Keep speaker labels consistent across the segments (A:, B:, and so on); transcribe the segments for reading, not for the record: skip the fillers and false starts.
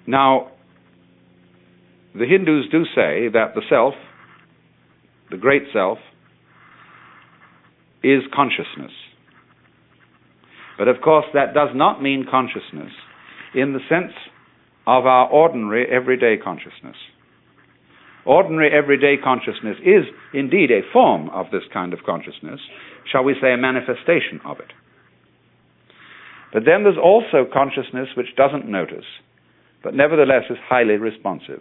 A: Now, the Hindus do say that the self, the great self, is consciousness. But of course that does not mean consciousness in the sense of our ordinary everyday consciousness. Ordinary everyday consciousness is indeed a form of this kind of consciousness, shall we say a manifestation of it. But then there's also consciousness which doesn't notice, but nevertheless is highly responsive.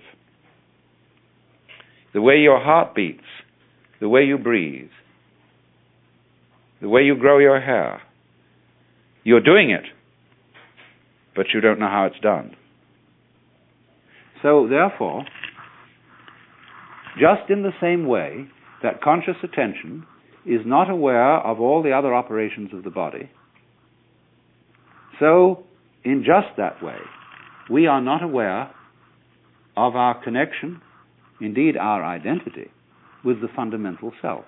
A: The way your heart beats, the way you breathe, the way you grow your hair, you're doing it, but you don't know how it's done. So therefore, just in the same way that conscious attention is not aware of all the other operations of the body, so in just that way, we are not aware of our connection, indeed our identity, with the fundamental self.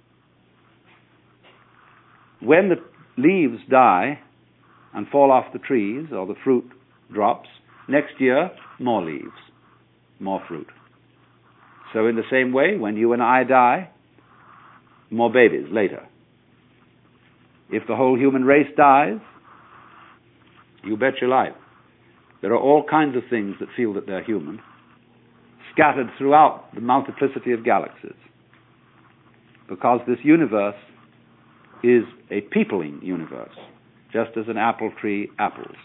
A: When the leaves die and fall off the trees, or the fruit drops, next year, more leaves, more fruit. So in the same way, when you and I die, more babies later. If the whole human race dies, you bet your life. There are all kinds of things that feel that they're human, scattered throughout the multiplicity of galaxies, because this universe is a peopling universe, just as an apple tree apples.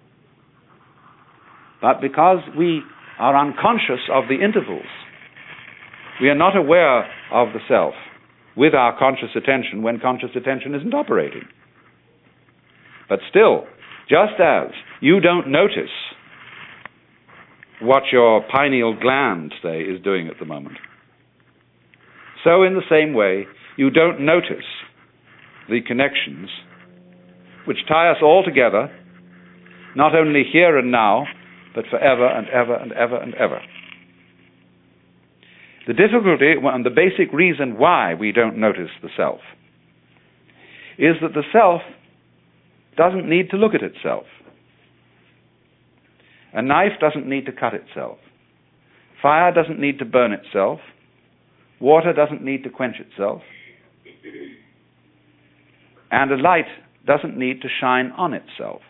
A: But because we are unconscious of the intervals, we are not aware of the self with our conscious attention when conscious attention isn't operating. But still, just as you don't notice what your pineal gland, say, is doing at the moment, so in the same way, you don't notice the connections which tie us all together, not only here and now, but forever and ever and ever and ever. The difficulty and the basic reason why we don't notice the self is that the self doesn't need to look at itself. A knife doesn't need to cut itself. Fire doesn't need to burn itself. Water doesn't need to quench itself. And a light doesn't need to shine on itself.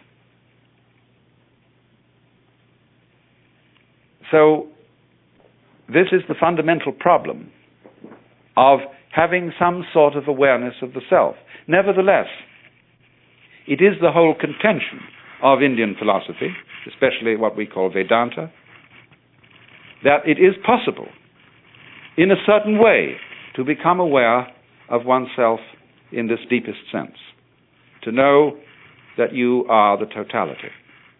A: So, this is the fundamental problem of having some sort of awareness of the self. Nevertheless, it is the whole contention of Indian philosophy, especially what we call Vedanta, that it is possible, in a certain way, to become aware of oneself in this deepest sense, to know that you are the totality.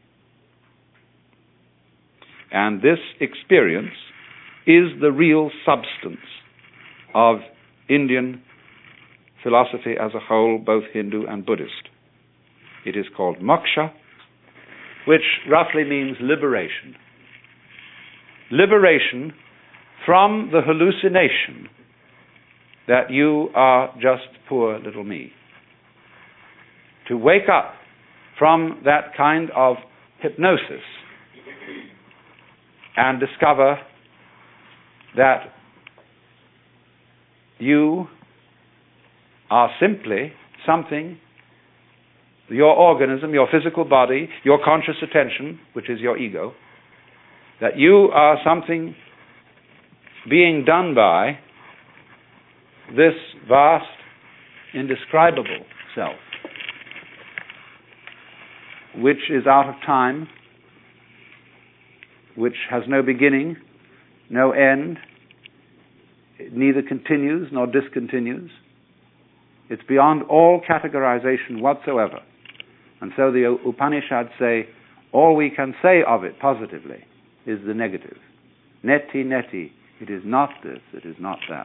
A: And this experience is the real substance of Indian philosophy as a whole, both Hindu and Buddhist. It is called moksha, which roughly means liberation. Liberation from the hallucination that you are just poor little me. To wake up from that kind of hypnosis and discover that you are simply something, your organism, your physical body, your conscious attention, which is your ego, that you are something being done by this vast, indescribable self, which is out of time, which has no beginning, no end. It neither continues nor discontinues. It's beyond all categorization whatsoever. And so the Upanishads say, all we can say of it positively is the negative. Neti, neti. It is not this, it is not that.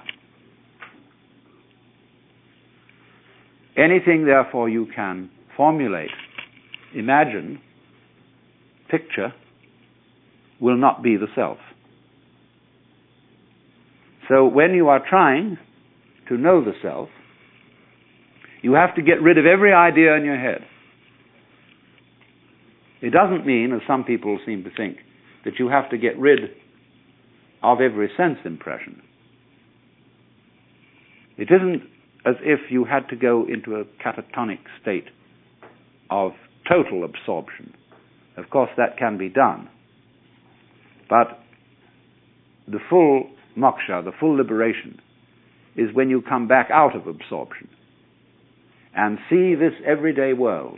A: Anything, therefore, you can formulate, imagine, picture, will not be the self. So when you are trying to know the self, you have to get rid of every idea in your head. It doesn't mean, as some people seem to think, that you have to get rid of every sense impression. It isn't as if you had to go into a catatonic state of total absorption. Of course, that can be done. But the full moksha, the full liberation, is when you come back out of absorption and see this everyday world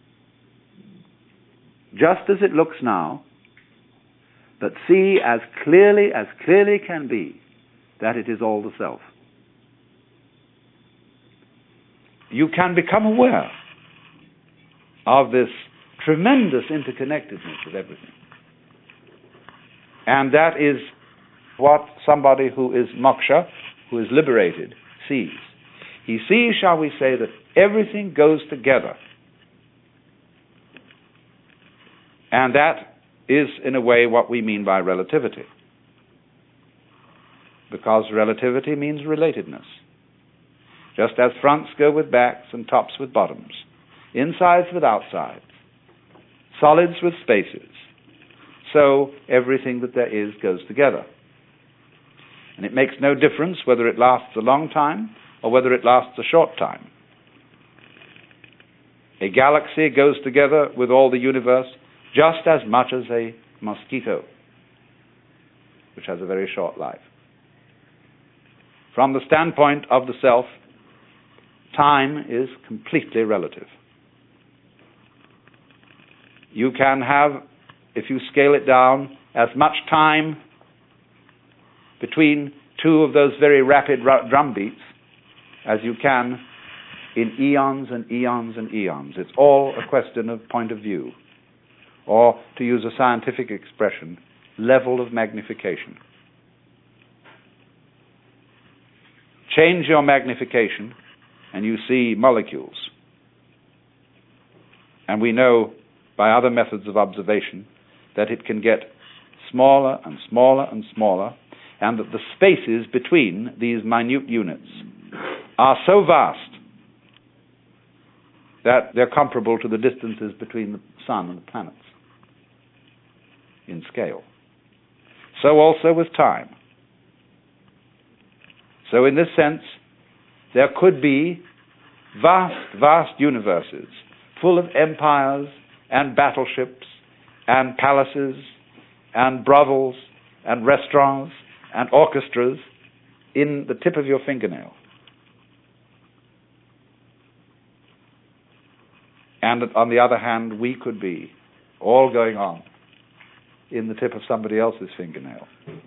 A: just as it looks now, but see as clearly can be that it is all the self. You can become aware of this tremendous interconnectedness of everything. And that is what somebody who is moksha, who is liberated, sees. He sees, shall we say, that everything goes together. And that is, in a way, what we mean by relativity. Because relativity means relatedness. Just as fronts go with backs and tops with bottoms, insides with outsides, solids with spaces, so everything that there is goes together. And it makes no difference whether it lasts a long time or whether it lasts a short time. A galaxy goes together with all the universe just as much as a mosquito, which has a very short life. From the standpoint of the self, time is completely relative. You can have, if you scale it down, as much time between two of those very rapid drum beats as you can in eons and eons and eons. It's all a question of point of view, or, to use a scientific expression, level of magnification. Change your magnification and you see molecules. And we know by other methods of observation that it can get smaller and smaller and smaller, and that the spaces between these minute units are so vast that they're comparable to the distances between the sun and the planets in scale. So also with time. So in this sense, there could be vast, vast universes full of empires and battleships and palaces and brothels and restaurants and orchestras in the tip of your fingernail. And on the other hand, we could be all going on in the tip of somebody else's fingernail.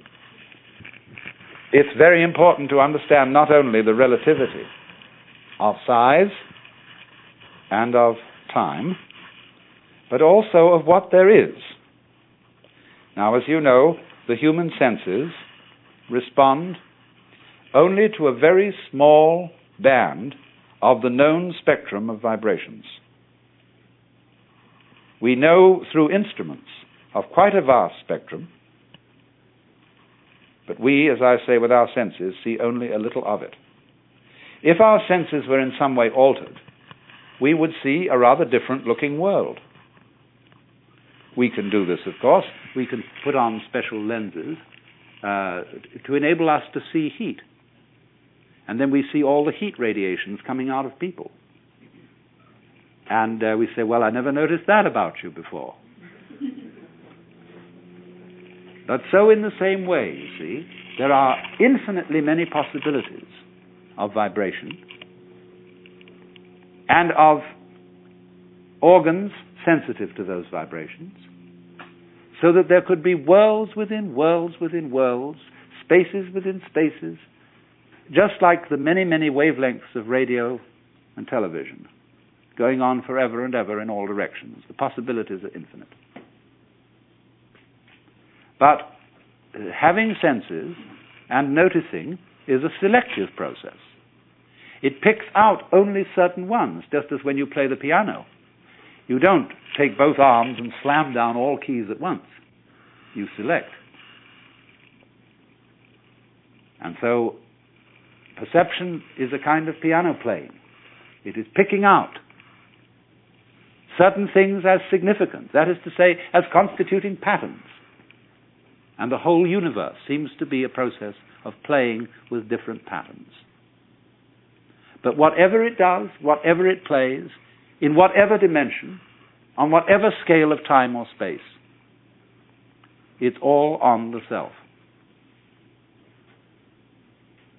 A: It's very important to understand not only the relativity of size and of time, but also of what there is. Now, as you know, the human senses respond only to a very small band of the known spectrum of vibrations. We know through instruments of quite a vast spectrum, but we, as I say, with our senses, see only a little of it. If our senses were in some way altered, we would see a rather different looking world. We can do this, of course. We can put on special lenses to enable us to see heat. And then we see all the heat radiations coming out of people. And we say, well, I never noticed that about you before. But so in the same way, you see, there are infinitely many possibilities of vibration and of organs sensitive to those vibrations, so that there could be worlds within worlds within worlds, spaces within spaces, just like the many, many wavelengths of radio and television, going on forever and ever in all directions. The possibilities are infinite. But having senses and noticing is a selective process. It picks out only certain ones, just as when you play the piano. You don't take both arms and slam down all keys at once. You select. And so perception is a kind of piano playing. It is picking out certain things as significant, that is to say, as constituting patterns. And the whole universe seems to be a process of playing with different patterns. But whatever it does, whatever it plays, in whatever dimension, on whatever scale of time or space, it's all on the self.